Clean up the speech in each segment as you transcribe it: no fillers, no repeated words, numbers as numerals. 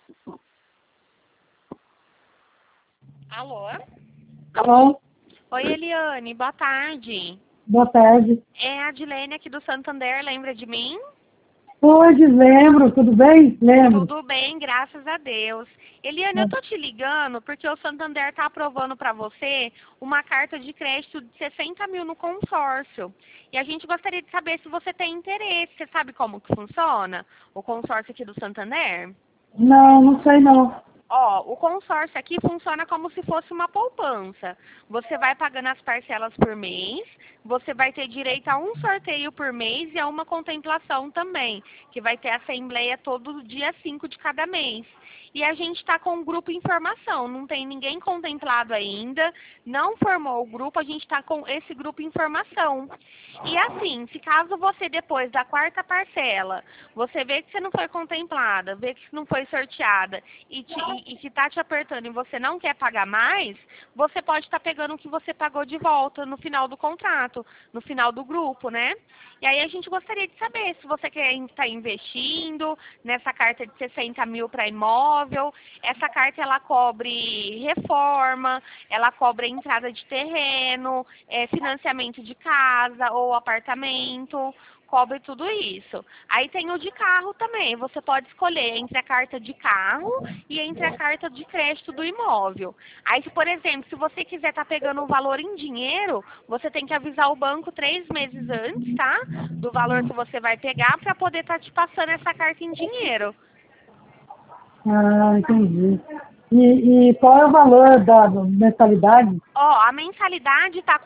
Alô? Alô? Oi, Eliane, boa tarde. Boa tarde. É a Adilene aqui do Santander, lembra de mim? Hoje lembro, tudo bem? Lembro. Tudo bem, graças a Deus. Eliane, eu tô te ligando porque o Santander tá aprovando para você uma carta de crédito de 60 mil no consórcio. E a gente gostaria de saber se você tem interesse. Você sabe como que funciona o consórcio aqui do Santander? Não, não sei não. Ó, o consórcio aqui funciona como se fosse uma poupança. Você vai pagando as parcelas por mês, você vai ter direito a um sorteio por mês e a uma contemplação também, que vai ter assembleia todo dia 5 de cada mês. E a gente está com o grupo em formação, não tem ninguém contemplado ainda, não formou o grupo, a gente está com esse grupo em formação. E assim, se caso você depois da quarta parcela, você vê que você não foi contemplada, vê que não foi sorteada e que está te apertando e você não quer pagar mais, você pode estar pegando o que você pagou de volta no final do contrato, no final do grupo, né? E aí a gente gostaria de saber se você quer estar investindo nessa carta de 60 mil para imóvel. Essa carta ela cobre reforma, ela cobre entrada de terreno, financiamento de casa ou apartamento, cobre tudo isso. Aí tem o de carro também. Você pode escolher entre a carta de carro e entre a carta de crédito do imóvel. Aí, por exemplo, se você quiser estar pegando o valor em dinheiro, você tem que avisar o banco 3 meses antes, tá? Do valor que você vai pegar para poder estar te passando essa carta em dinheiro. Ah, entendi. E qual é o valor da mensalidade? Ó, a mensalidade tá R$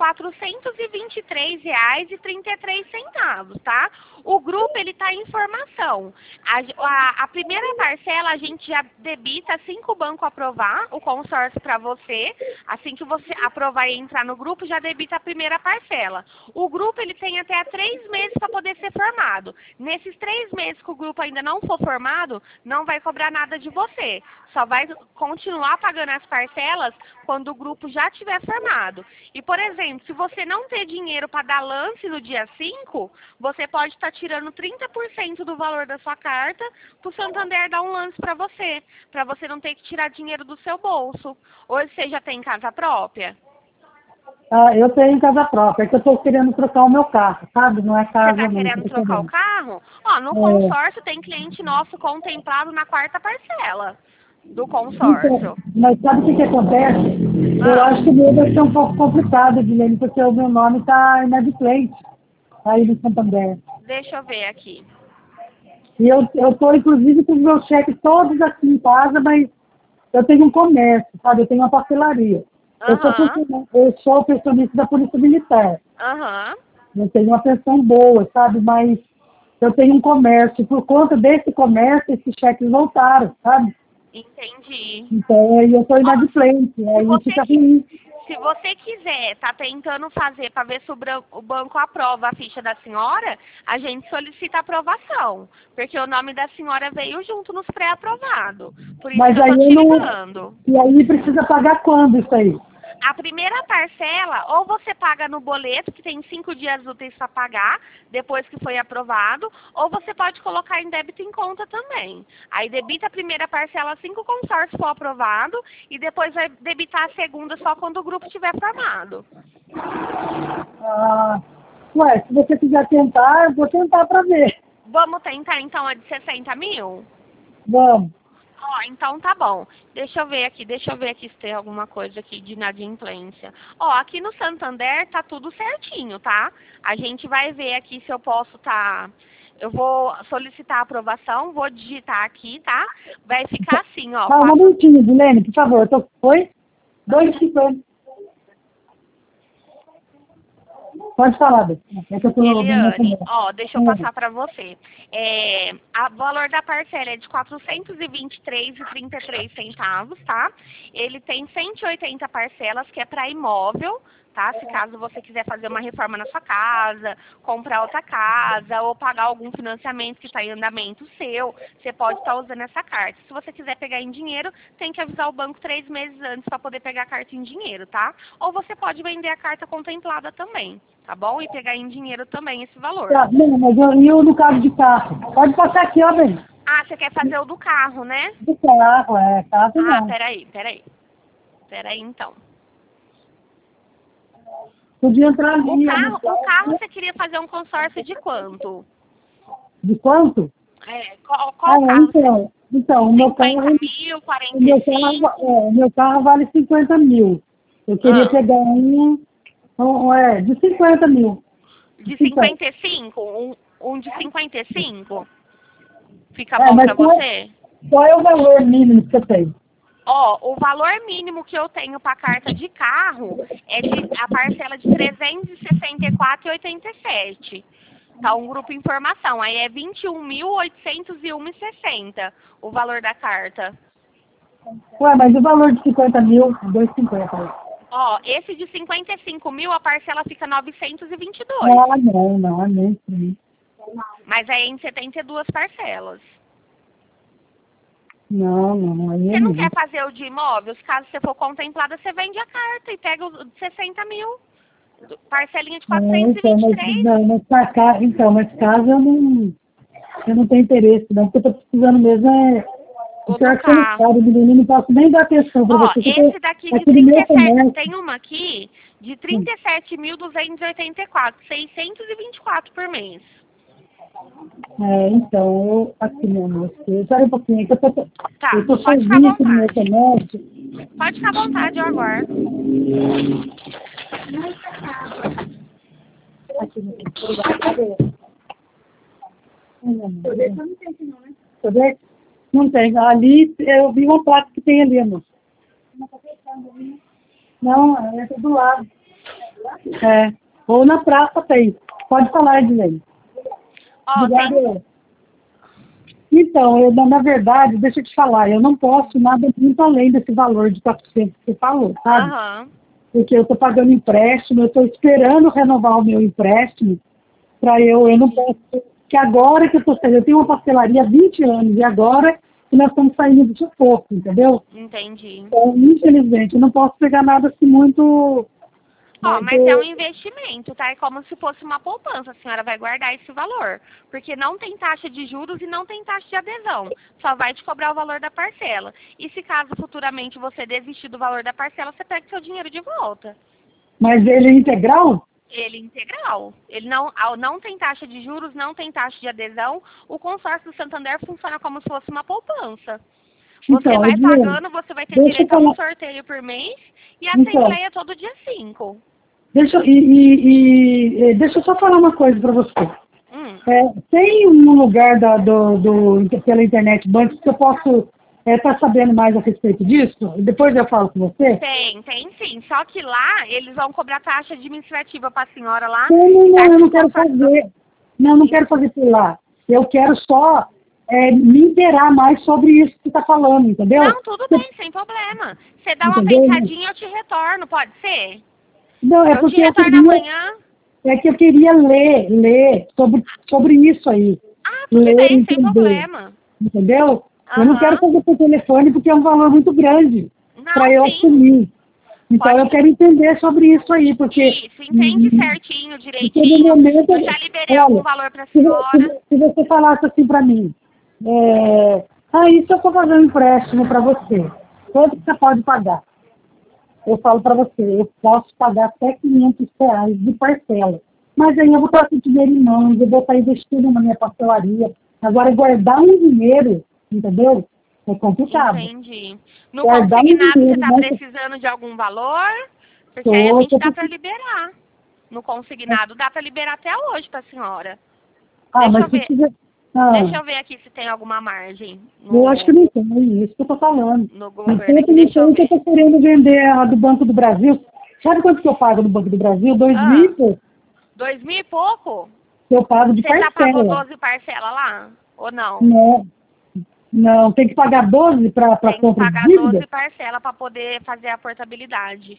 423,33, tá? O grupo, ele tá em formação. A primeira parcela, a gente já debita assim que o banco aprovar o consórcio para você. Assim que você aprovar e entrar no grupo, já debita a primeira parcela. O grupo, ele tem até 3 meses para poder ser formado. Nesses 3 meses que o grupo ainda não for formado, não vai cobrar nada de você. Só vai continuar pagando as parcelas quando o grupo já estiver formado. E, por exemplo, se você não ter dinheiro para dar lance no dia 5, você pode estar tirando 30% do valor da sua carta para o Santander dar um lance para você não ter que tirar dinheiro do seu bolso. Hoje você já tem casa própria? Ah, eu tenho casa própria, é que eu estou querendo trocar o meu carro, sabe? Não é Você casa está não. querendo trocar o carro? Ó, no É, consórcio tem cliente nosso contemplado na quarta parcela do então, consórcio. mas sabe o que acontece? Eu Ah, acho que o meu vai ser um pouco complicado, Guilherme, porque o meu nome está inadimplente aí no Santander. deixa eu ver aqui. E eu estou, inclusive, com os meus cheques todos aqui em casa, mas eu tenho um comércio, sabe? Eu tenho uma papelaria. Aham, Eu sou pensionista da Polícia Militar. aham. Eu tenho uma pensão boa, sabe? Mas eu tenho um comércio. Por conta desse comércio, esses cheques voltaram, sabe? Entendi. Então, aí eu estou Ó, inadimplente. se Aí você, fica ruim. se você quiser, tá tentando fazer para ver se o banco aprova a ficha da senhora, a gente solicita aprovação. Porque o nome da senhora veio junto nos pré-aprovados. Por isso Mas que eu aí tô eu te não... ligando. E aí precisa pagar quando isso aí? A primeira parcela, ou você paga no boleto, que tem 5 dias úteis para pagar, depois que foi aprovado, ou você pode colocar em débito em conta também. Aí debita a primeira parcela assim que o consórcio for aprovado, e depois vai debitar a segunda só quando o grupo estiver formado. Ah, ué, se você quiser tentar, eu vou tentar para ver. Vamos tentar então a de 60 mil? Vamos. Ó, então tá bom. Deixa eu ver aqui se tem alguma coisa aqui de inadimplência. Ó, aqui no Santander tá tudo certinho, tá? A gente vai ver aqui se eu posso eu vou solicitar a aprovação, vou digitar aqui, tá? Vai ficar assim, ó, Ah, um momentinho, Guilherme, por favor. Oi? 2,50. Pode falar, Bê. É que eu estou ouvindo minha Eliane, câmera. ó, deixa eu passar para você. O valor da parcela é de R$ 423,33, tá? Ele tem 180 parcelas, que é para imóvel, tá? Se caso você quiser fazer uma reforma na sua casa, comprar outra casa ou pagar algum financiamento que está em andamento seu, você pode estar usando essa carta. Se você quiser pegar em dinheiro, tem que avisar o banco 3 meses antes para poder pegar a carta em dinheiro, tá? Ou você pode vender a carta contemplada também, tá bom? E pegar em dinheiro também esse valor. Tá, não, mas eu no caso de carro. Pode passar aqui, ó, bem. Ah, você quer fazer o do carro, né? Do carro, carro Ah, não. peraí. Peraí, então. Podia entrar ali. O carro você queria fazer um consórcio de quanto? De quanto? Qual carro? Então, 50 mil, o meu carro, 45? o meu carro vale 50 mil. Eu queria Ah, pegar de 50 mil. de Então, 55? Um de 55? Fica bom mas pra você? qual é o valor mínimo que você tem? Ó, o valor mínimo que eu tenho para carta de carro é a parcela de 364,87. Tá um grupo informação, aí é 21.801,60 o valor da carta. Ué, mas o valor de 50 mil, 2,50. Ó, esse de 55 mil, a parcela fica 922. Ah, não, nem sim. Mas aí é em 72 parcelas. Não, aí é Você não quer muito. fazer o de imóveis? Caso você for contemplada, você vende a carta e pega os de 60 mil. Parcelinha de Mas caso eu não tenho interesse, não, porque eu tô precisando mesmo o o do pior que você não carro. sabe, menino, eu não posso nem dar atenção pra Ó, você, porque esse daqui de aqui no meu 37, comércio. tem uma aqui de 37.284, 624 por mês. Aqui, meu amor, espera um pouquinho, que Tá, eu tô pode ficar à sozinha aqui no meu vontade. comércio. Pode ficar à vontade, eu aguardo. Aqui no celular, cadê? Sorvete não tem aqui não, né? Sorvete? Não tem. Ali, eu vi uma placa que tem ali, amor. Não, é do lado. Ou na praça tem. Pode falar, Edilene. Ó, tem... Obrigada. Então, na verdade, deixa eu te falar, eu não posso nada muito além desse valor de 400 que você falou, sabe? Aham. Porque eu estou pagando empréstimo, eu estou esperando renovar o meu empréstimo, eu não posso, que agora que eu tenho uma pastelaria há 20 anos, e agora que nós estamos saindo do sufoco, entendeu? Entendi. Então, infelizmente, eu não posso pegar nada assim muito. Ó, mas é um investimento, tá? É como se fosse uma poupança. A senhora vai guardar esse valor. Porque não tem taxa de juros e não tem taxa de adesão. Só vai te cobrar o valor da parcela. E se caso futuramente você desistir do valor da parcela, você pega seu dinheiro de volta. Mas ele é integral? Ele é integral. Ele não tem taxa de juros, não tem taxa de adesão. O consórcio do Santander funciona como se fosse uma poupança. Você Então, vai Edilene, pagando, você vai ter deixa eu direito a um falar. sorteio por mês e a Então, assembleia todo dia 5. deixa eu só falar uma coisa para você. Hum. Tem um lugar pela internet banco que eu posso estar sabendo mais a respeito disso? Depois eu falo com você? Tem sim. Só que lá eles vão cobrar taxa administrativa para a senhora lá. Não, Taxa eu de não quero consórcio. fazer. Não, eu não quero fazer por lá. Eu quero só me inteirar mais sobre isso que você está falando, entendeu? Não, tudo bem, sem problema. Você dá uma Entendeu? pensadinha, eu te retorno, pode ser? Não, é Eu te porque retorno amanhã. eu queria ler sobre isso aí. Ah, tudo Ler, bem, sem entender. problema. Entendeu? Eu não quero Aham. fazer por telefone porque é um valor muito grande para Não, eu sim. assumir. Então eu Pode. quero entender sobre isso aí, porque, Isso, entende certinho, porque no direitinho. momento, Eu já liberei algum olha, valor para a senhora. se você falasse assim para mim, isso eu estou fazendo um empréstimo para você, quanto que você pode pagar? Eu falo para você, eu posso pagar até R$ 500 de parcela. Mas aí eu vou estar com dinheiro em mãos, eu vou estar investindo na minha pastelaria. Agora, guardar um dinheiro, entendeu? É complicado. Entendi. No Guardar um consignado, você dinheiro, está mas precisando de algum valor? Porque aí a gente dá para liberar. No consignado, dá para liberar até hoje para a senhora. Deixa mas eu se ver. tiver... Deixa eu ver aqui se tem alguma margem Eu acho que no, não tem, é isso que eu estou falando. no governo Enquanto aqui. não Deixa eu tem, que eu ver. estou querendo vender a do Banco do Brasil. Sabe quanto que eu pago no Banco do Brasil? 2.000 e Ah, pouco 2.000 e pouco? que eu pago de Você já pagou parcela. 12 parcelas lá? Ou não? Não, não, tem que pagar 12 para Tem que compra de pagar dívida? 12 parcelas para poder fazer a portabilidade.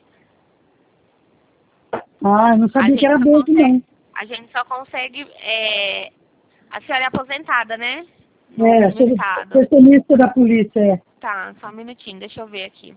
Ah, eu não A sabia que gente era só 12 consegue, não. a gente só consegue, a senhora é aposentada, né? No estado. Secionista da polícia, Tá, só um minutinho, deixa eu ver aqui.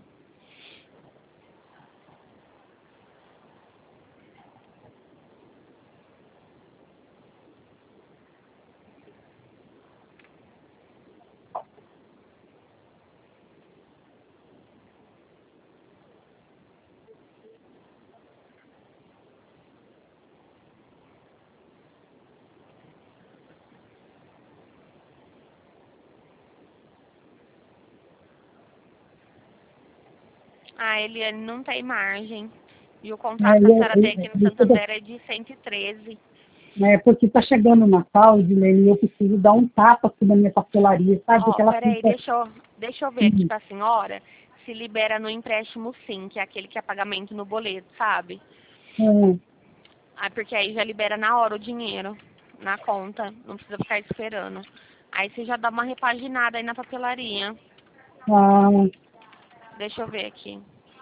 Ah, ele não tem margem. E o contrato que a senhora tem aqui no Santander é de 113. Porque está chegando o Natal, Edilene, e eu preciso dar um tapa aqui na minha papelaria, sabe? Porque ela Peraí, fica... deixa eu ver aqui pra senhora se libera no empréstimo sim, que é aquele que é pagamento no boleto, sabe? Porque aí já libera na hora o dinheiro, na conta, não precisa ficar esperando. Aí você já dá uma repaginada aí na papelaria. Deixa eu ver aqui.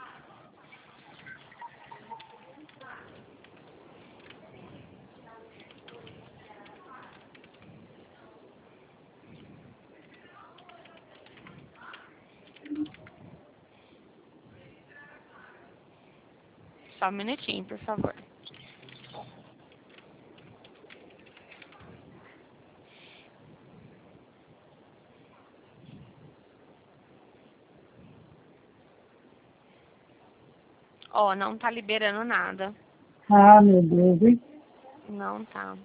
Só um minutinho, por favor. Não tá liberando nada. Meu Deus, hein? Não tá.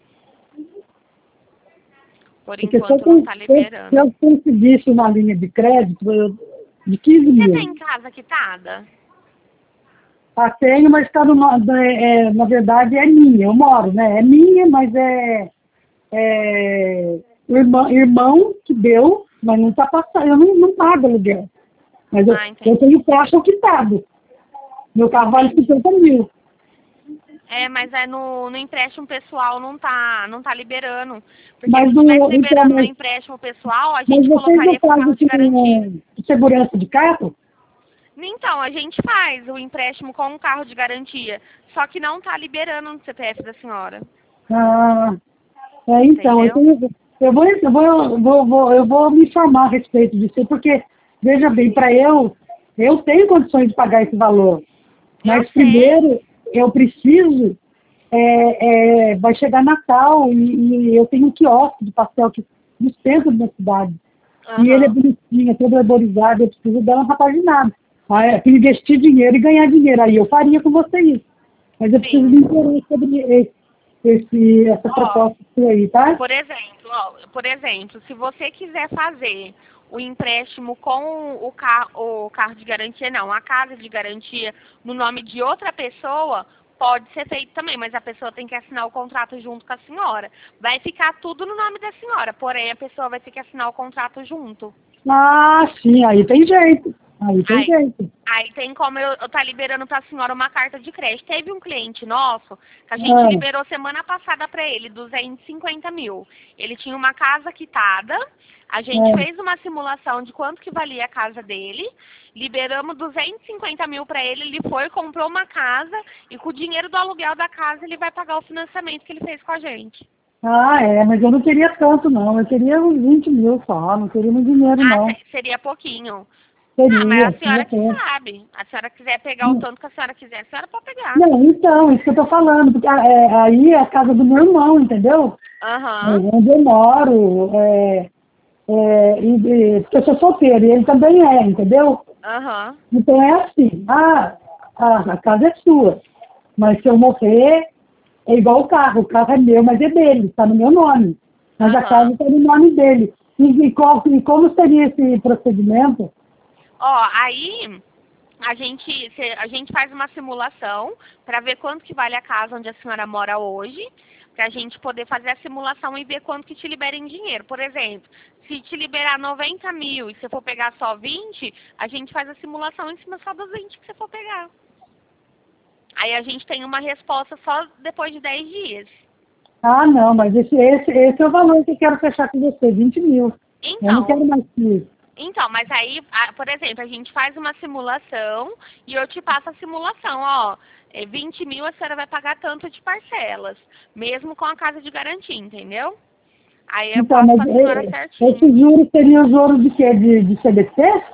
Por Porque enquanto não tá liberando. se eu conseguisse uma linha de crédito de 15 mil. Você tem casa quitada? Tenho, mas está na verdade é minha, eu moro, né? É minha, mas o irmão que deu, mas não está passando, eu não pago aluguel. Mas eu tenho caixa quitado. Meu carro vale 50 mil. Mas no empréstimo pessoal não tá liberando. Porque Mas se estivesse liberando no empréstimo pessoal, a gente colocaria com carro de garantia. De segurança de carro? Então, a gente faz o empréstimo com um carro de garantia. Só que não tá liberando no CPF da senhora. Então, eu vou me informar a respeito disso, porque, veja bem, eu tenho condições de pagar esse valor. Mas primeiro, eu preciso, vai chegar Natal e eu tenho um quiosque de pastel que dispensa da minha cidade. E ele é bonitinho, é todo arborizado, eu preciso dar uma rapaginada. Investir dinheiro e ganhar dinheiro. Aí eu faria com você isso. Mas eu preciso me informar sobre essa proposta aí, tá? Por exemplo, se você quiser fazer o empréstimo com o carro de garantia, não, a casa de garantia no nome de outra pessoa, pode ser feito também, mas a pessoa tem que assinar o contrato junto com a senhora. Vai ficar tudo no nome da senhora, porém a pessoa vai ter que assinar o contrato junto. Sim, aí tem jeito. Aí tem como eu tá liberando pra senhora uma carta de crédito. Teve um cliente nosso que a gente liberou semana passada pra ele 250 mil. Ele tinha uma casa quitada. A gente fez uma simulação de quanto que valia a casa dele. Liberamos 250 mil pra ele. Ele foi, comprou uma casa e com o dinheiro do aluguel da casa ele vai pagar o financiamento que ele fez com a gente. Mas eu não queria tanto, não. Eu queria uns 20 mil só. Não queria muito dinheiro, não. Seria pouquinho. Seria, mas a senhora que sabe. A senhora quiser pegar o tanto que a senhora quiser, a senhora pode pegar. Não, então, isso que eu tô falando. Porque aí é a casa do meu irmão, entendeu? Onde eu moro. Porque eu sou solteiro e ele também entendeu? Então é assim. A casa é sua. Mas se eu morrer, é igual o carro. O carro é meu, mas é dele. Está no meu nome. Mas a casa está no nome dele. E como seria esse procedimento? Aí a gente faz uma simulação para ver quanto que vale a casa onde a senhora mora hoje, para a gente poder fazer a simulação e ver quanto que te libera em dinheiro. Por exemplo, se te liberar 90 mil e você for pegar só 20, a gente faz a simulação em cima só dos 20 que você for pegar. Aí a gente tem uma resposta só depois de 10 dias. Não, mas esse é o valor que eu quero fechar com você, 20 mil. Então, eu não quero mais que isso. Então, mas aí, por exemplo, a gente faz uma simulação e eu te passo a simulação, 20 mil a senhora vai pagar tanto de parcelas, mesmo com a casa de garantia, entendeu? Aí eu passo pra senhora certinho. Esse juros seria o juros de quê? De CDC?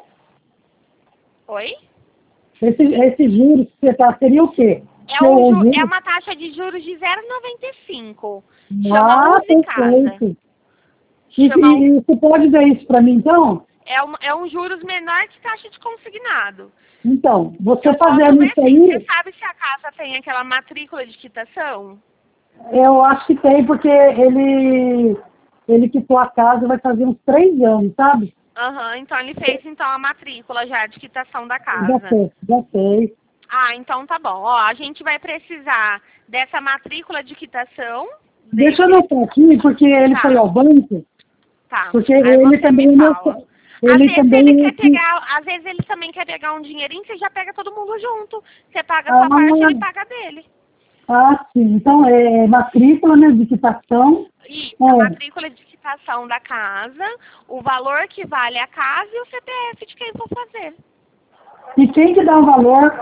Oi? Esse juros que você tá, seria o quê? É uma taxa de juros de 0,95. Chama perfeito. E você pode ver isso para mim, então? É um juros menor que taxa de consignado. Então, você fazendo isso aí... Você sabe se a casa tem aquela matrícula de quitação? Eu acho que tem, porque ele quitou a casa vai fazer uns 3 anos, sabe? Aham, então ele fez então a matrícula já de quitação da Já casa. fez, já fez. Ah, então tá bom. Ó, a gente vai precisar dessa matrícula de quitação. Deixa eu anotar aqui, porque ele Tá. foi ao banco, Tá. porque Aí ele você também me é meu... fala. Ele também é que... Às vezes ele também quer pegar um dinheirinho, você já pega todo mundo junto. Você paga a sua parte, ele paga a dele. Ah, sim. Então, é matrícula, né, de quitação. Isso, a matrícula de quitação da casa, o valor que vale a casa e o CPF de quem for fazer. E quem que dá o valor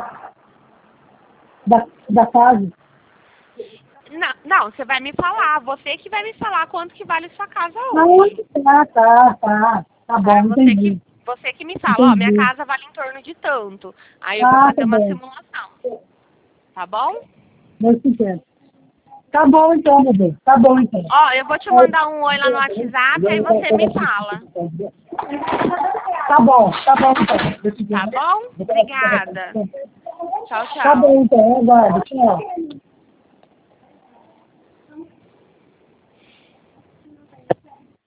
da casa? Não, você vai me falar. Você que vai me falar quanto que vale sua casa hoje. Tá bom, entendi. Você que me fala, ó, minha Entendi. casa vale em torno de tanto. Aí eu vou fazer uma simulação. Tá bom? Muito entendo. Tá bom então, meu bem. Tá bom então. Ó, eu vou te mandar um oi lá no WhatsApp, aí você me fala. Tá bom então. Tá bom? Obrigada. Tchau, tchau. Tá bom então, aguardo. Tchau.